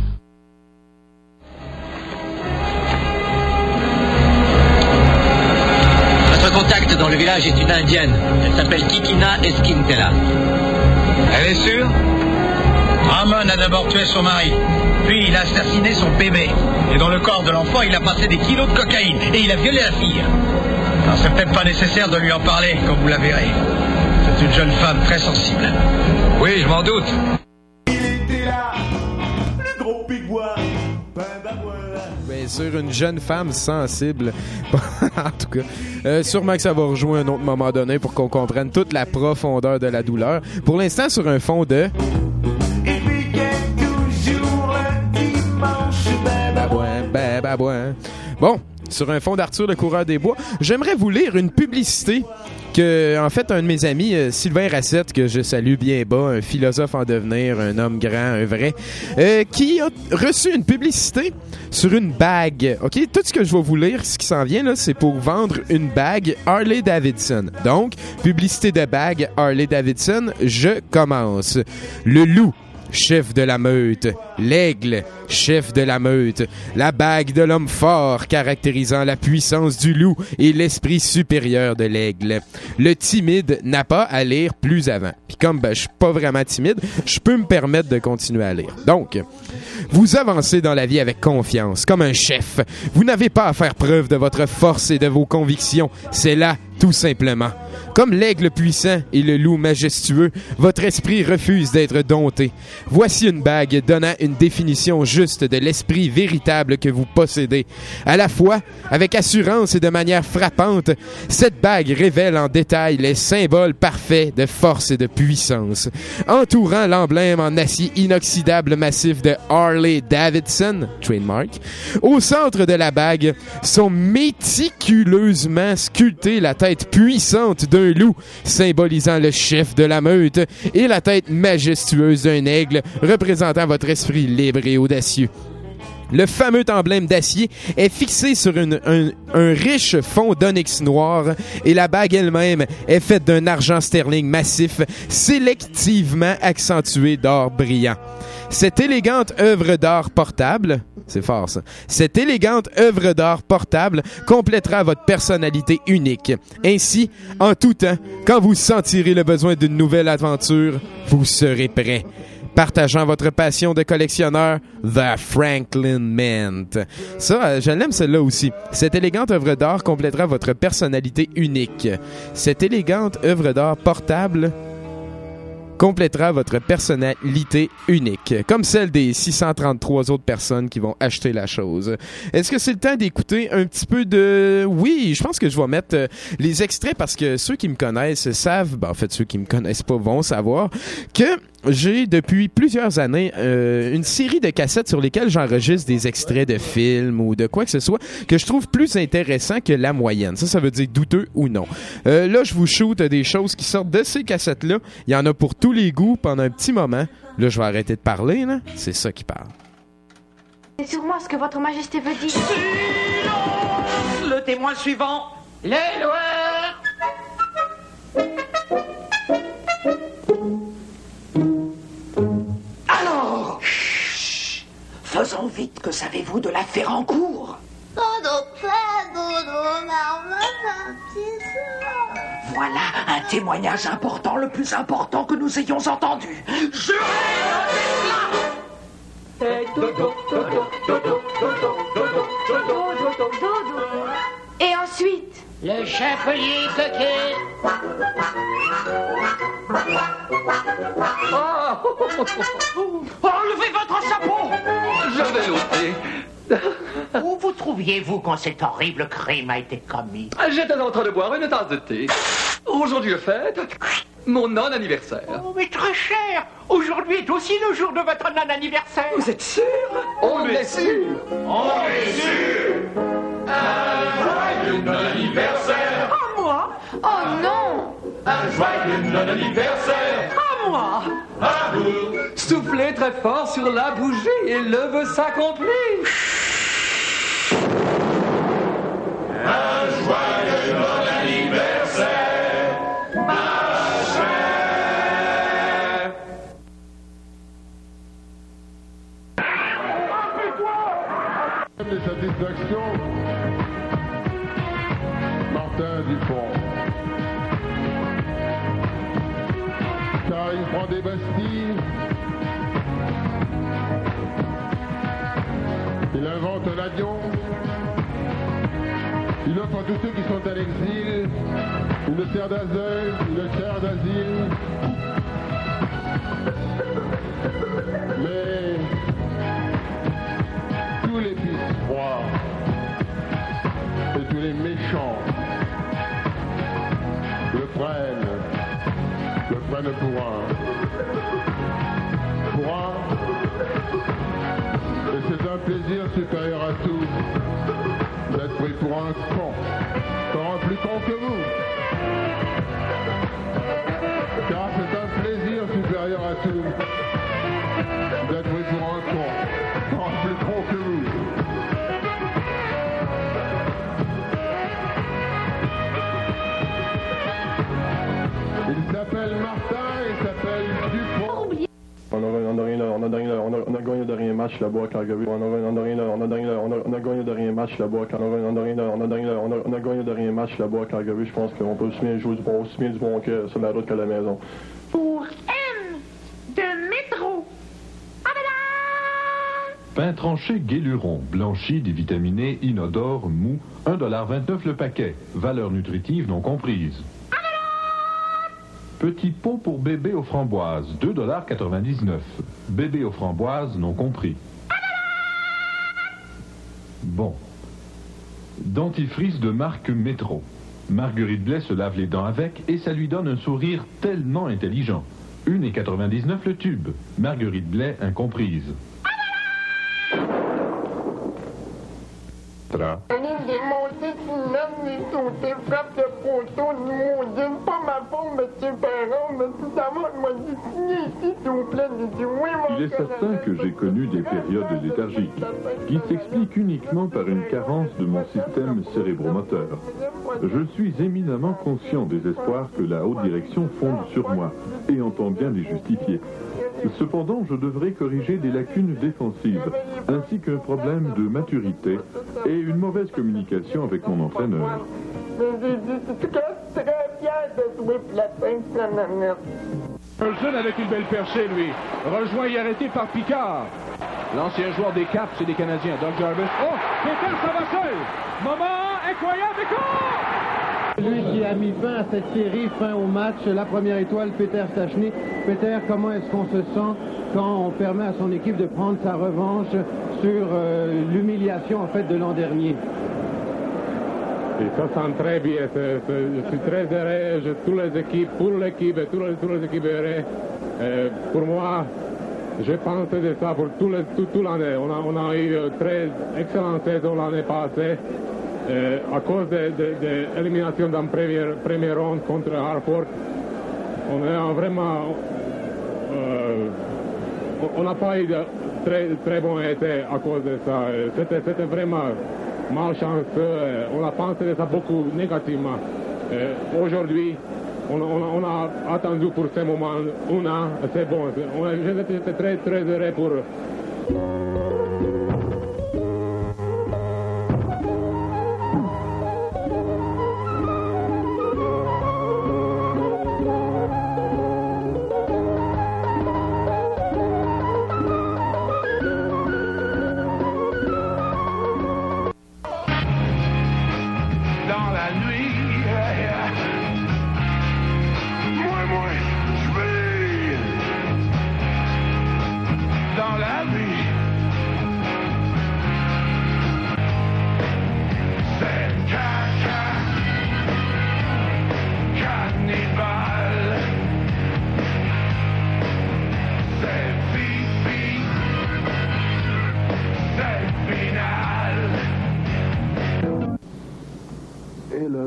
Notre contact dans le village est une indienne. Elle s'appelle Kikina Esquintela. Elle est sûre? Ramon a d'abord tué son mari, puis il a assassiné son bébé. Et dans le corps de l'enfant, il a passé des kilos de cocaïne et il a violé la fille. Alors c'est peut-être pas nécessaire de lui en parler, comme vous la verrez. C'est une jeune femme très sensible. Oui, je m'en doute. Il était là, le gros pigouin. Bien sûr, une jeune femme sensible. En tout cas, euh, sûrement que ça va rejoindre un autre moment donné pour qu'on comprenne toute la profondeur de la douleur. Pour l'instant, sur un fond de... Bon, sur un fond d'Arthur le Coureur des Bois, j'aimerais vous lire une publicité que, en fait, un de mes amis, euh, Sylvain Racette, que je salue bien bas, un philosophe en devenir, un homme grand, un vrai, euh, qui a reçu une publicité sur une bague. OK? Tout ce que je vais vous lire, ce qui s'en vient, là, c'est pour vendre une bague Harley Davidson. Donc, publicité de bague Harley Davidson, je commence. Le loup, chef de la meute. L'aigle, chef de la meute. La bague de l'homme fort, caractérisant la puissance du loup et l'esprit supérieur de l'aigle. Le timide n'a pas à lire plus avant. Puis comme ben, je suis pas vraiment timide, je peux me permettre de continuer à lire. Donc, vous avancez dans la vie avec confiance, comme un chef. Vous n'avez pas à faire preuve de votre force et de vos convictions. C'est là, tout simplement. Comme l'aigle puissant et le loup majestueux, votre esprit refuse d'être dompté. Voici une bague donnant une définition juste de l'esprit véritable que vous possédez. À la fois, avec assurance et de manière frappante, cette bague révèle en détail les symboles parfaits de force et de puissance. Entourant l'emblème en acier inoxydable massif de Harley Davidson, trademark, au centre de la bague sont méticuleusement sculptées la tête puissante d'un loup, symbolisant le chef de la meute, et la tête majestueuse d'un aigle, représentant votre esprit libre et audacieux. Le fameux emblème d'acier est fixé sur une, un, un riche fond d'onyx noir et la bague elle-même est faite d'un argent sterling massif sélectivement accentué d'or brillant. Cette élégante œuvre d'art portable, c'est fort ça, cette élégante œuvre d'art portable complétera votre personnalité unique. Ainsi, en tout temps, quand vous sentirez le besoin d'une nouvelle aventure, vous serez prêt. Partageant votre passion de collectionneur, The Franklin Mint. Ça, je l'aime celle-là aussi. Cette élégante œuvre d'art complétera votre personnalité unique. Cette élégante œuvre d'art portable complétera votre personnalité unique, comme celle des six cent trente-trois autres personnes qui vont acheter la chose. Est-ce que c'est le temps d'écouter un petit peu de... Oui, je pense que je vais mettre euh, les extraits parce que ceux qui me connaissent savent, ben, en fait ceux qui me connaissent pas vont savoir que j'ai depuis plusieurs années euh, une série de cassettes sur lesquelles j'enregistre des extraits de films ou de quoi que ce soit que je trouve plus intéressant que la moyenne. Ça, ça veut dire douteux ou non. Euh, là, je vous shoot des choses qui sortent de ces cassettes-là. Il y en a pour tous les goûts pendant un petit moment. Là, je vais arrêter de parler, là. C'est ça qui parle. C'est sur moi ce que votre majesté veut dire. Silence! Le témoin suivant, les Loirs! Alors, chut, faisons vite, que savez-vous de l'affaire en cours? voilà un témoignage important, le plus important que nous ayons entendu. Jurez cela. Et ensuite? Le chapelier coquet. Oh, enlevez votre chapeau. Je vais l'ôter. Où vous trouviez-vous quand cet horrible crime a été commis? J'étais en train de boire une tasse de thé. Aujourd'hui je fête mon non-anniversaire. Oh, mais très cher. Aujourd'hui est aussi le jour de votre non-anniversaire. Vous êtes sûr? On, On est sûr. On est sûr. Un joyeux non-anniversaire. À moi? Oh non. Un joyeux non-anniversaire. À moi. À vous. Soufflez très fort sur la bougie et le vœu s'accomplit. Un joyeux non-anniversaire, ma chère. Les satisfactions, Martin Dupont. Car il prend des Bastilles, il invente un avion, il offre à tous ceux qui sont à l'exil une terre d'asile, une terre d'asile. Mais tous les fils froids et tous les méchants le prennent, le prennent pour un, pour un, et c'est un plaisir supérieur à tout d'être pris pour un con, pour un plus con que vous. Car c'est un plaisir supérieur à tout d'être pris pour un con, pour un plus con que vous. Il s'appelle Martin, il s'appelle Dupont. On a, on a rien, on a rien, on a, on a gagné de rien match là-bas à Calgary. On a, on a rien, on a rien, on a, on a gagné de rien match là-bas à Calgary. On a rien, on a rien, on a, on a gagné de rien match là-bas à Calgary. Je pense qu'on peut aussi bien jouer du bon, aussi bien du bon que sur la route qu'à la maison. Pour M de métro. Pain tranché Guéluron, blanchi, dévitaminé, inodore, mou, un dollar vingt-neuf le paquet. Valeur nutritive non comprise. Petit pot pour bébé aux framboises, deux dollars quatre-vingt-dix-neuf. Bébé aux framboises non compris. Bon. Dentifrice de marque Métro. Marguerite Blais se lave les dents avec et ça lui donne un sourire tellement intelligent. un dollar quatre-vingt-dix-neuf le tube. Marguerite Blais incomprise. Tra. Allez démonter une homme et sauter frappe de poteau, nous maudine, pas ma faute, monsieur Perron, mais tout d'abord, moi, signé ici, s'il vous plaît, dit oui, mon Il est certain que j'ai connu des périodes léthargiques qui s'expliquent uniquement par une carence de mon système cérébromoteur. Je suis éminemment conscient des espoirs que la haute direction fonde sur moi et entend bien les justifier. Cependant, je devrais corriger des lacunes défensives, ainsi qu'un problème de maturité et une mauvaise communication avec mon entraîneur. Je suis très fier de jouer pour la Sainte-Nanette. Un jeune avec une belle perchée, lui, rejoint et arrêté par Picard. L'ancien joueur des Caps et des Canadiens, Doug Jarvis. Oh, Peter, ça va seul! Moment incroyable, et Lui qui a mis fin à cette série, fin au match, la première étoile, Peter Stachny. Peter, comment est-ce qu'on se sent quand on permet à son équipe de prendre sa revanche sur euh, l'humiliation en fait de l'an dernier? Il se sent très bien. Je, je, je suis très heureux. Je, toutes les équipes, pour l'équipe, toutes les, toutes les équipes heureuses. Euh, pour moi, je pense de ça pour tout, le, tout, tout l'année. On a, on a eu une très excellente saison l'année passée. Euh, à cause de, de, de l'élimination dans la première, première ronde contre Hartford, on a vraiment, euh, on n'a pas eu de très, très bon été à cause de ça. C'était, c'était vraiment malchanceux. On a pensé de ça beaucoup négativement. Euh, aujourd'hui, on, on, on a attendu pour ce moment un an, c'est bon. On, j'étais très, très heureux pour...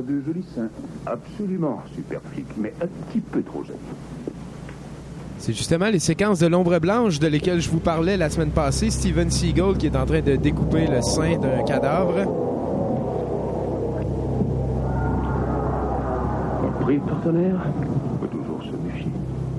de jolis seins. Absolument superphique, mais un petit peu trop joli. C'est justement les séquences de l'ombre blanche de lesquelles je vous parlais la semaine passée. Steven Seagal qui est en train de découper le sein d'un cadavre. Compris, partenaire? Faut toujours se méfier.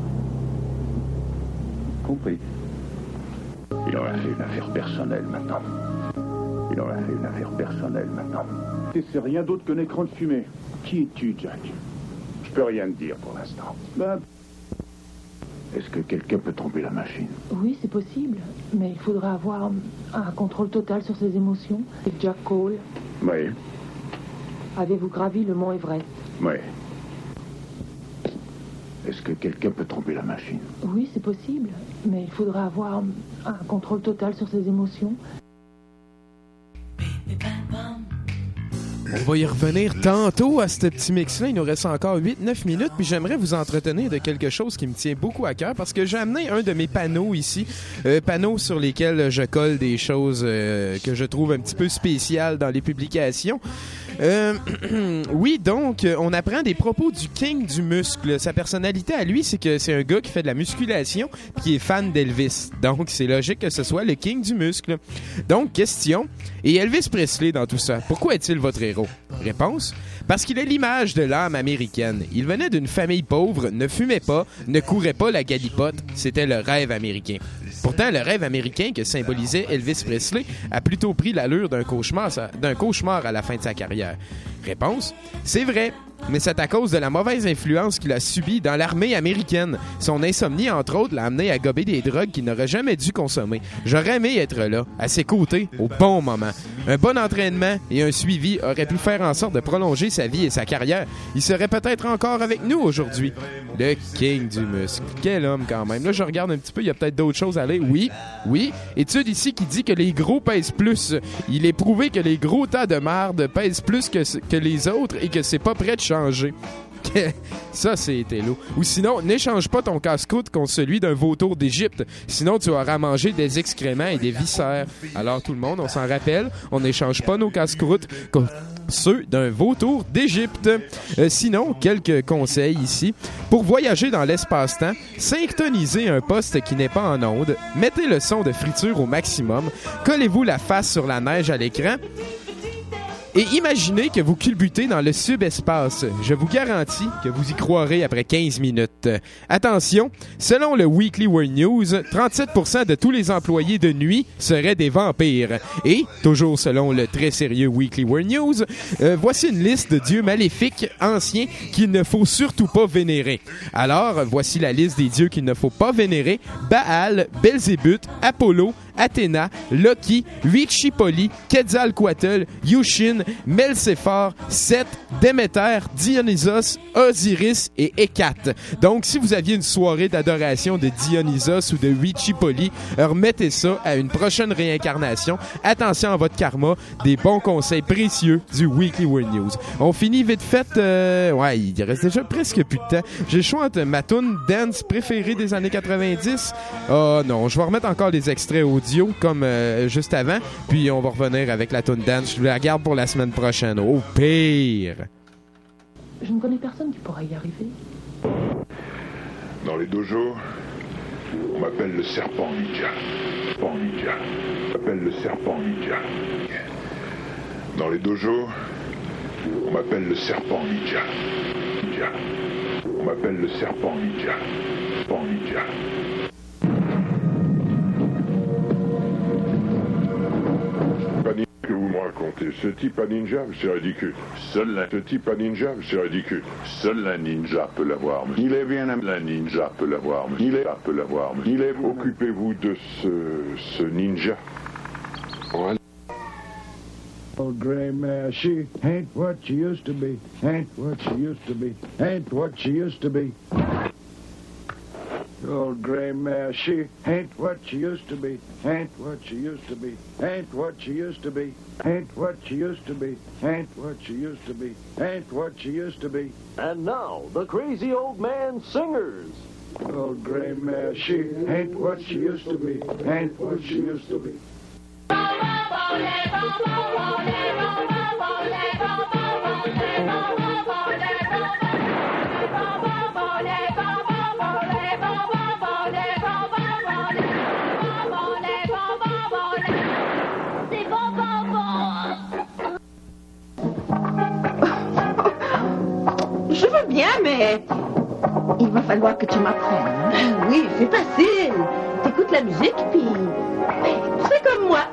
Compris. Il en a fait une affaire personnelle maintenant. Il en a fait une affaire personnelle maintenant. Et c'est rien d'autre qu'un écran de fumée. Qui es-tu, Jack? Je peux rien te dire pour l'instant. Ben... Est-ce que quelqu'un peut tromper la machine? Oui, c'est possible. Mais il faudra avoir un contrôle total sur ses émotions. Et Jack Cole. Oui. Avez-vous gravi le mont Everest? Oui. Est-ce que quelqu'un peut tromper la machine? Oui, c'est possible. Mais il faudra avoir un contrôle total sur ses émotions. On va y revenir tantôt à ce petit mix-là. Il nous reste encore huit neuf minutes, puis j'aimerais vous entretenir de quelque chose qui me tient beaucoup à cœur parce que j'ai amené un de mes panneaux ici, euh, panneaux sur lesquels je colle des choses euh, que je trouve un petit peu spéciales dans les publications. Euh, oui, donc, on apprend des propos du King du muscle. Sa personnalité à lui, c'est que c'est un gars qui fait de la musculation puis qui est fan d'Elvis. Donc, c'est logique que ce soit le King du muscle. Donc, question, et Elvis Presley dans tout ça, pourquoi est-il votre héros? Réponse, parce qu'il est l'image de l'âme américaine. Il venait d'une famille pauvre, ne fumait pas, ne courait pas la galipote. C'était le rêve américain. Pourtant, le rêve américain que symbolisait Elvis Presley a plutôt pris l'allure d'un cauchemar, d'un cauchemar à la fin de sa carrière. Réponse, c'est vrai, mais c'est à cause de la mauvaise influence qu'il a subie dans l'armée américaine. Son insomnie, entre autres, l'a amené à gober des drogues qu'il n'aurait jamais dû consommer. J'aurais aimé être là, à ses côtés, au bon moment. Un bon entraînement et un suivi auraient pu faire en sorte de prolonger sa vie et sa carrière. Il serait peut-être encore avec nous aujourd'hui. Le King du muscle. Quel homme quand même. Là, je regarde un petit peu, il y a peut-être d'autres choses à aller. Oui, oui. Étude ici qui dit que les gros pèsent plus. Il est prouvé que les gros tas de marde pèsent plus que, que les autres et que c'est pas prêt de changer. Ça, c'était lourd. Ou sinon, n'échange pas ton casse-croûte contre celui d'un vautour d'Égypte. Sinon, tu auras mangé des excréments et des viscères. Alors, tout le monde, on s'en rappelle, on n'échange pas nos casse-croûtes contre ceux d'un vautour d'Égypte. Euh, sinon, quelques conseils ici. Pour voyager dans l'espace-temps, synchronisez un poste qui n'est pas en onde, mettez le son de friture au maximum, collez-vous la face sur la neige à l'écran, et imaginez que vous culbutez dans le subespace. Je vous garantis que vous y croirez après quinze minutes. Attention, selon le Weekly World News, trente-sept pour cent de tous les employés de nuit seraient des vampires. Et, toujours selon le très sérieux Weekly World News, euh, voici une liste de dieux maléfiques anciens qu'il ne faut surtout pas vénérer. Alors, voici la liste des dieux qu'il ne faut pas vénérer. Baal, Belzébuth, Apollo, Athéna, Loki, Huitzilopochtli, Quetzalcoatl, Yushin, Melséphar, Seth, Déméter, Dionysos, Osiris et Hécate. Donc, si vous aviez une soirée d'adoration de Dionysos ou de Huitzilopochtli, remettez ça à une prochaine réincarnation. Attention à votre karma, des bons conseils précieux du Weekly World News. On finit vite fait. Euh, ouais, il reste déjà presque plus de temps. J'ai le choix entre ma tune dance préférée des années quatre-vingt-dix. Oh non, je vais remettre encore des extraits audio comme euh, juste avant, puis on va revenir avec la tune dance. Je la garde pour la semaine prochaine. Au pire. Je ne connais personne qui pourrait y arriver. Dans les dojos, on m'appelle le serpent ninja. Serpent ninja. On m'appelle le serpent ninja. Dans les dojos, on m'appelle le serpent ninja. Ninja. On m'appelle le serpent ninja. Serpent ninja. Que vous me racontez. Ce type à ninja, c'est ridicule. Seul la... Ce type à ninja, c'est ridicule. Seul un ninja peut l'avoir. Il est bien un ninja peut l'avoir. Il est peut l'avoir. Il est. Occupez-vous de ce ce ninja. Voilà. Old gray mare, she ain't what she used to be. Ain't what she used to be. Ain't what she used to be. Old gray mare, she ain't what she used to be. Ain't what she used to be. Ain't what she used to be. Ain't what she used to be. Ain't what she used to be. Ain't what she used to be. And now, the Crazy Old Man Singers. Old gray mare, she ain't what she used to be. Ain't what she used to be. Bye. bien, mais il va falloir que tu m'apprennes. Oui, c'est facile. T'écoutes la musique, puis c'est comme moi.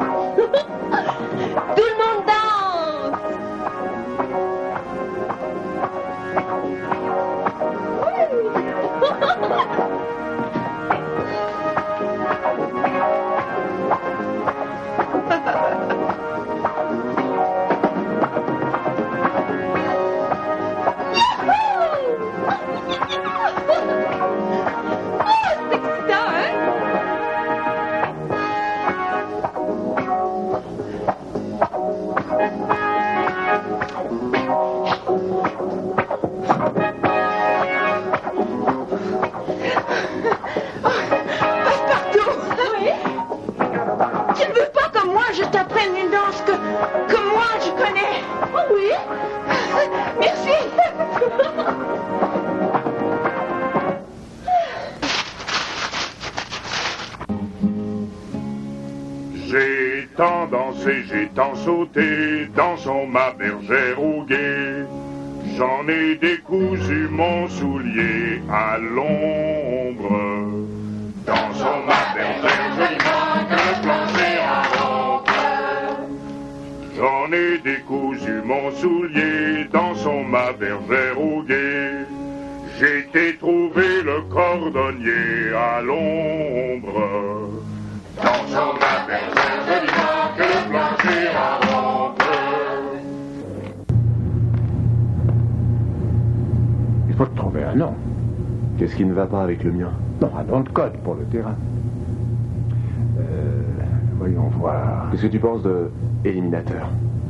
Tout le monde danse. Je t'apprenne une danse que, que moi je connais. Oh oui? Merci. J'ai tant dansé, j'ai tant sauté, dansons ma bergère au guet. J'en ai décousu mon soulier à l'ombre. Dansons ma bergère joliment que le plancher en J'en ai décousu mon soulier, dansons ma bergère au guet. J'ai été trouver le cordonnier à l'ombre. Dansons ma bergère joliment que le plancher en Il faut te trouver un nom. Qu'est-ce qui ne va pas avec le mien? Non, un nom de code pour le terrain. Euh, voyons voir. Qu'est-ce que tu penses de Éliminateur?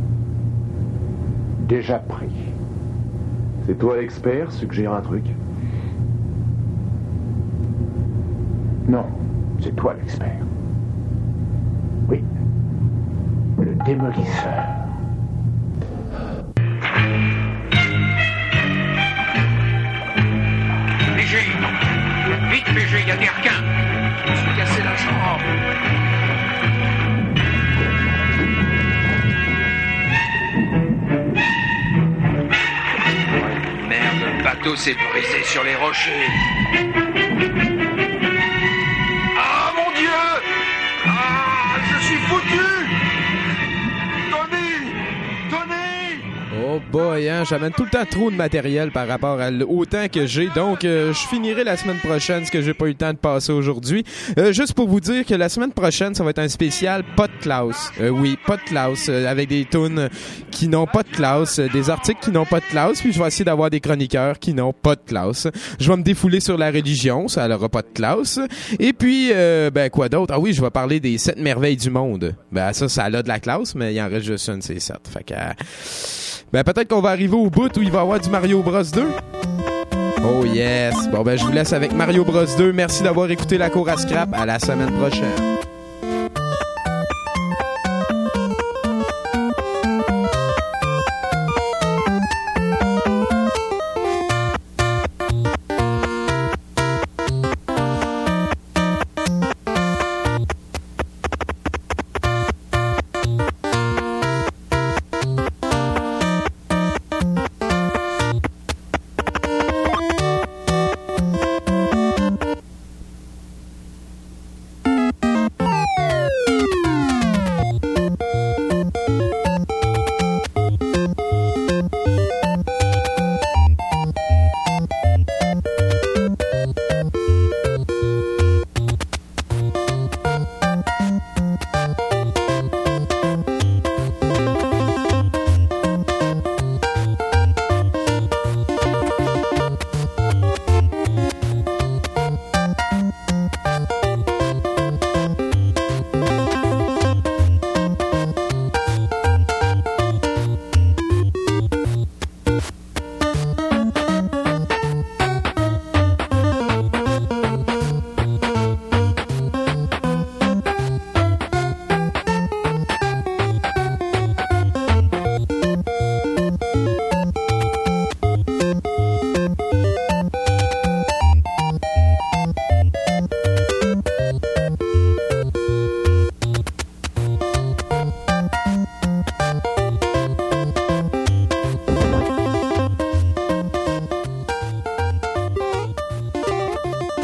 Déjà pris. C'est toi l'expert, suggère un truc? Non, c'est toi l'expert. Oui. Le démolisseur. P G! Vite, P G, il y a des requins! Je me suis cassé la jambe! Merde, le bateau s'est brisé sur les rochers! Ah, mon Dieu! Ah, je suis foutu! Tony! Tony! Oh boy, hein, j'amène tout le temps trop de matériel par rapport à l- au temps que j'ai, donc euh, je finirai la semaine prochaine ce que j'ai pas eu le temps de passer aujourd'hui. Euh, juste pour vous dire que la semaine prochaine, ça va être un spécial pas de classe. Euh, oui, pas de classe, euh, avec des tunes qui n'ont pas de classe, euh, des articles qui n'ont pas de classe, puis je vais essayer d'avoir des chroniqueurs qui n'ont pas de classe. Je vais me défouler sur la religion, ça n'aura pas de classe. Et puis, euh, ben quoi d'autre? Ah oui, je vais parler des sept merveilles du monde. Ben ça, ça a de la classe, mais il en reste juste une, c'est sept. Fait que... Euh, ben peut-être qu'on va arriver au bout où il va y avoir du Mario Bros deux. Oh yes! Bon ben je vous laisse avec Mario Bros deux. Merci d'avoir écouté la cour à scrap. À la semaine prochaine.